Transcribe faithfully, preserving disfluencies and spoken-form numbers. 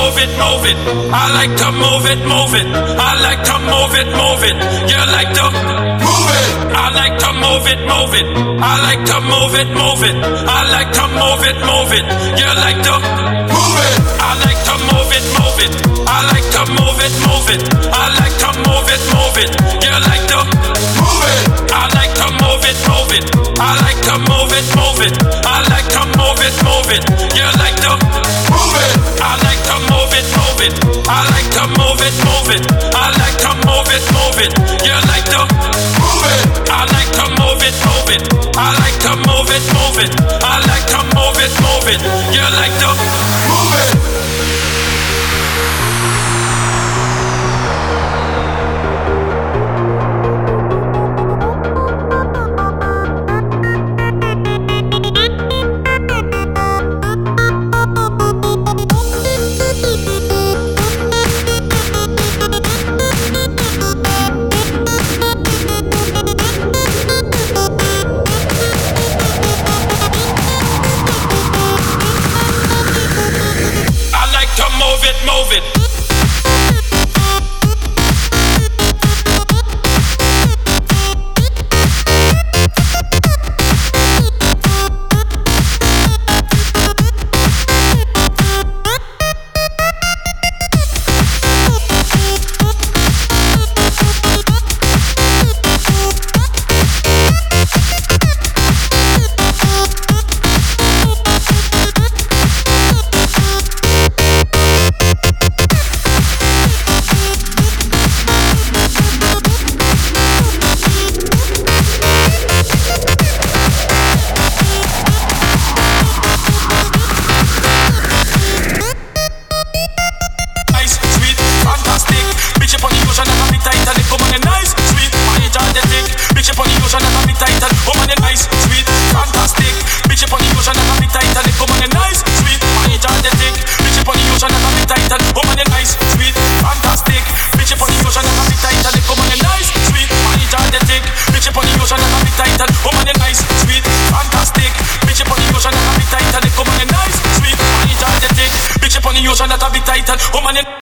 move it, move it. I like to move it, move it. I like to move it, move it. You like to move it. I like to move it, move it. I like to move it, move it. I like to move it, move it. You like to move it. I like to move it, move it. I like to move it, move it. I like to move it, move it. You like to move it. I like to move it, move it. I like to move it, move it. I like to move it, move it. You like to move it. I like to move it, move it. I like to move it, move it. I like to move it, move it. You like to move it. I like to move it, move it. I like to move it, move it. I like to move it, move it. You like to move it. Move it, move it. That a bit tight and woman.